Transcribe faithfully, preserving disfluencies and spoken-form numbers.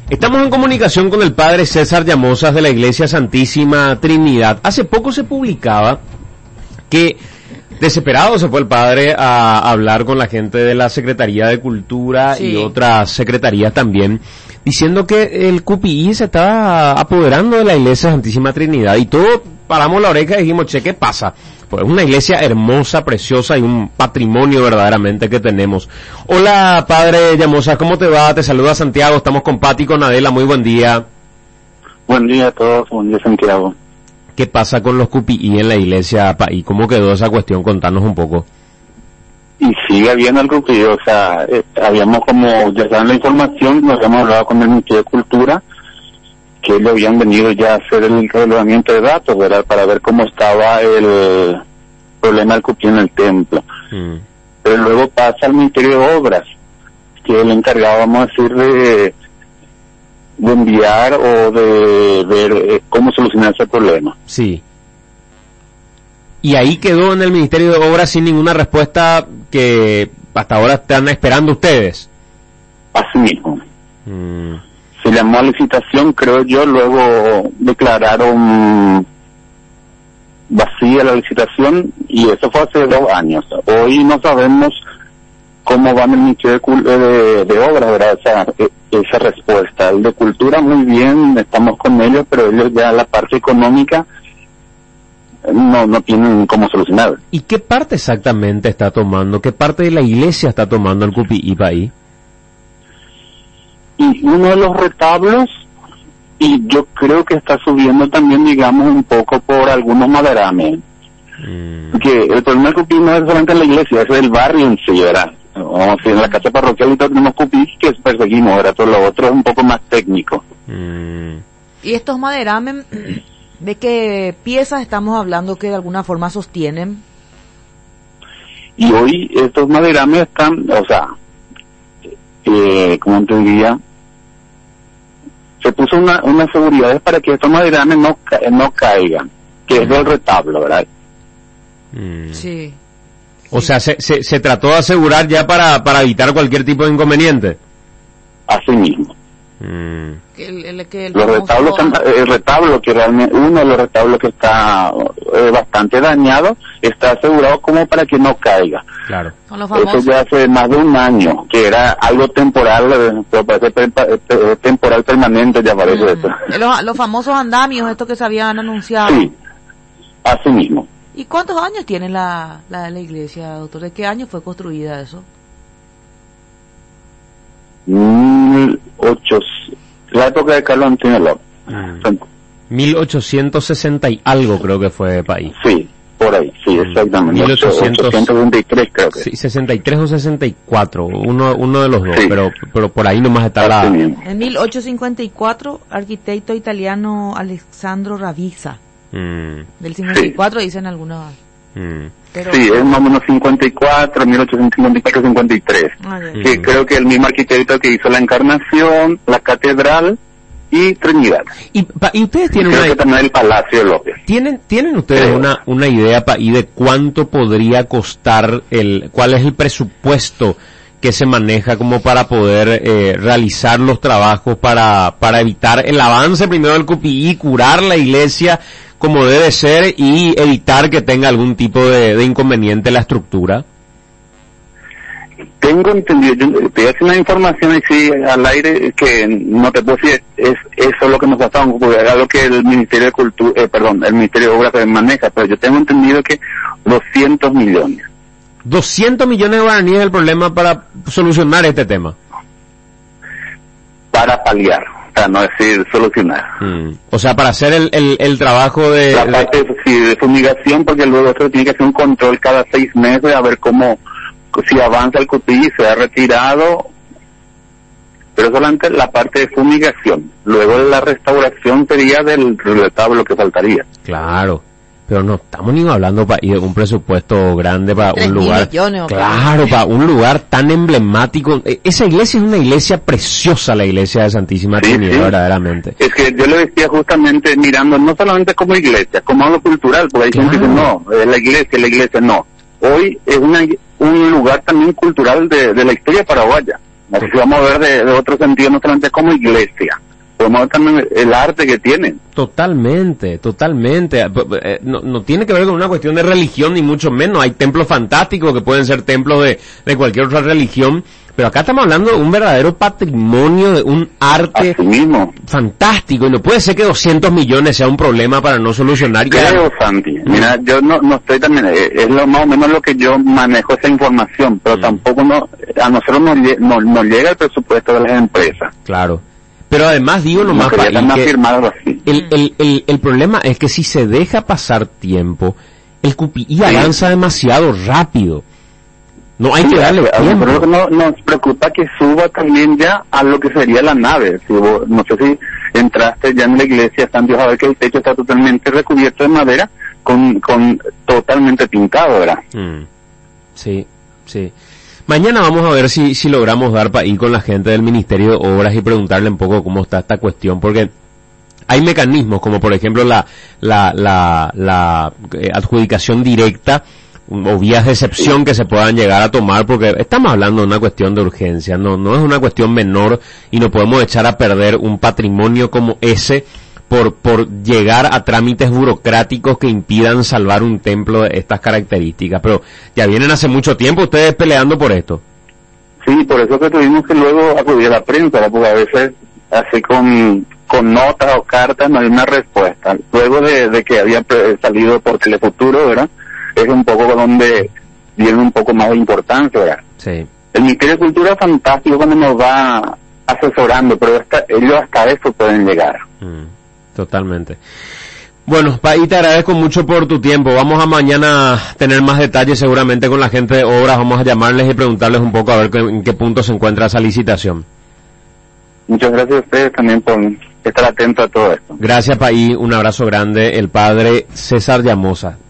Estamos en comunicación con el padre César Llamosas de la Iglesia Santísima Trinidad. Hace poco se publicaba que desesperado se fue el padre a hablar con la gente de la Secretaría de Cultura sí. y otras secretarías también, diciendo que el Q P I se estaba apoderando de la Iglesia Santísima Trinidad y todos paramos la oreja y dijimos, che, ¿qué pasa? Pues es una iglesia hermosa, preciosa y un patrimonio verdaderamente que tenemos. Hola, padre Llamosas, ¿cómo te va? Te saluda Santiago, estamos con Pati y con Adela, muy buen día. Buen día a todos, buen día Santiago. ¿Qué pasa con los Q P I en la iglesia? ¿Y cómo quedó esa cuestión? Contanos un poco. Y sigue habiendo el Q P I, o sea, eh, habíamos como, ya saben la información, nos habíamos hablado con el Ministerio de Cultura, que le habían venido ya a hacer el relevamiento de datos, ¿verdad? Para ver cómo estaba el problema del Q P I en el templo. Mm. Pero luego pasa al Ministerio de Obras, que es el encargado, vamos a decir, de, de enviar o de ver eh, cómo solucionar ese problema. Sí. Y ahí quedó en el Ministerio de Obras sin ninguna respuesta que hasta ahora están esperando ustedes. Así mismo. Mm. Se llamó a licitación, creo yo, luego declararon vacía la licitación y eso fue hace dos años. Hoy no sabemos cómo va en el Ministerio de, de, de Obras, ¿verdad? Esa, esa respuesta. El de Cultura muy bien, estamos con ellos, pero ellos ya la parte económica no no tienen cómo solucionar. ¿Y qué parte exactamente está tomando? ¿Qué parte de la iglesia está tomando el Q P I para ahí? Y uno de los retablos, y yo creo que está subiendo también, digamos, un poco por algunos maderames. Mm. Que el problema del Q P I no es solamente en la iglesia, es el barrio en sí, ¿verdad? Vamos a decir, en la casa parroquial y tenemos Q P I que perseguimos, ¿verdad? Todo lo otro es un poco más técnico. Mm. Y estos maderames, ¿de qué piezas estamos hablando que de alguna forma sostienen? Y hoy estos maderames están, o sea, eh, ¿cómo te diría? Se puso una, unas seguridades para que estos maderames no, ca no caigan, que es del retablo, ¿verdad? Mm. Sí. O sea, se, se, se trató de asegurar ya para, para evitar cualquier tipo de inconveniente. Así mismo. Mm. El, el, que el los retablos, el retablo que realmente, uno de los retablos que está eh, bastante dañado, está asegurado como para que no caiga. Claro. Eso ya hace más de un año, que era algo temporal, pero parece temporal permanente, ya parece mm. eso. Los, los famosos andamios, estos que se habían anunciado. Sí, así mismo. ¿Y cuántos años tiene la, la, la iglesia, doctor? ¿De qué año fue construida eso? Mil ocho, la época de Carlos Antonio López. Mm. mil ochocientos sesenta y algo creo que fue país. Sí, por ahí, sí, exactamente. mil ochocientos sesenta y tres creo que. Sí, sesenta y tres o sesenta y cuatro, uno, uno de los dos, sí. pero, pero por ahí nomás está la... En mil ochocientos cincuenta y cuatro, arquitecto italiano Alessandro Ravizza. Mm. Del cincuenta y cuatro sí. Dicen algunos. Mm. Pero, sí, es más o menos cincuenta y cuatro, mil ochocientos cincuenta y cuatro, cincuenta y tres. Okay. Que mm. creo que el mismo arquitecto que hizo la Encarnación, la Catedral y Trinidad. Y, pa, y ustedes tienen creo una... que también el Palacio López. ¿Tienen, tienen ustedes Pero, una, una idea pa, y de cuánto podría costar el, cuál es el presupuesto que se maneja como para poder eh, realizar los trabajos para, para evitar el avance primero del Q P I, curar la iglesia como debe ser y evitar que tenga algún tipo de, de inconveniente la estructura? Tengo entendido, yo te voy a hacer una información así al aire que no te puedo decir, es eso lo que nos gastamos, porque era lo que el Ministerio de Cultura, eh, perdón, el Ministerio de Obras maneja, pero yo tengo entendido que doscientos millones. doscientos millones de guaraníes es el problema para solucionar este tema. Para paliar. Para no decir solucionar. Mm. O sea, para hacer el, el, el trabajo de... La parte de, sí, de fumigación, porque luego esto tiene que hacer un control cada seis meses a ver cómo, si avanza el Q P I, se ha retirado, pero solamente la parte de fumigación. Luego la restauración sería del retablo que faltaría. Claro. Pero no estamos ni hablando para un presupuesto grande para un lugar, millones, claro, para un lugar tan emblemático. Esa iglesia es una iglesia preciosa, la iglesia de Santísima sí, Trinidad, sí. verdaderamente. Es que yo le decía justamente mirando no solamente como iglesia, como algo cultural, porque hay claro. gente que no, la iglesia, la iglesia no. Hoy es una, un lugar también cultural de, de la historia paraguaya. Así que vamos a ver de, de otro sentido, no solamente como iglesia, podemos ver también el arte que tienen. Totalmente, totalmente. No, no tiene que ver con una cuestión de religión, ni mucho menos. Hay templos fantásticos que pueden ser templos de, de cualquier otra religión, pero acá estamos hablando de un verdadero patrimonio, de un arte mismo. fantástico, y no puede ser que doscientos millones sea un problema para no solucionar. Creo, Santi, mira, yo no, no estoy también, es lo más o menos lo que yo manejo esa información, pero mm. tampoco no, a nosotros nos no, no llega el presupuesto de las empresas. Claro. Pero además digo nomás no, para que el, el, el, el problema es que si se deja pasar tiempo, el Q P I sí. avanza demasiado rápido. No hay sí, que darle a, tiempo. A no, nos preocupa que suba también ya a lo que sería la nave. Si vos, no sé si entraste ya en la iglesia San Dios a ver que el techo está totalmente recubierto de madera, con, con totalmente pintado, ¿verdad? Mm. Sí, sí. Mañana vamos a ver si, si logramos dar para ir con la gente del Ministerio de Obras y preguntarle un poco cómo está esta cuestión, porque hay mecanismos como por ejemplo la, la, la, la eh, adjudicación directa o vías de excepción que se puedan llegar a tomar, porque estamos hablando de una cuestión de urgencia, no, no es una cuestión menor y no podemos echar a perder un patrimonio como ese por, por llegar a trámites burocráticos que impidan salvar un templo de estas características. Pero ya vienen hace mucho tiempo ustedes peleando por esto. Sí, por eso que tuvimos que luego acudir a la prensa, ¿verdad? Porque a veces así con, con notas o cartas no hay una respuesta. Luego de, de que había salido por Telefuturo, ¿verdad? Es un poco donde viene un poco más de importancia, ¿verdad? Sí. El Ministerio de Cultura es fantástico cuando nos va asesorando, pero hasta, ellos hasta eso pueden llegar. Mm, totalmente. Bueno, Paí, te agradezco mucho por tu tiempo. Vamos a mañana tener más detalles seguramente con la gente de obras. Vamos a llamarles y preguntarles un poco a ver en qué punto se encuentra esa licitación. Muchas gracias a ustedes también por estar atentos a todo esto. Gracias, Paí. Un abrazo grande. El padre César Llamosa.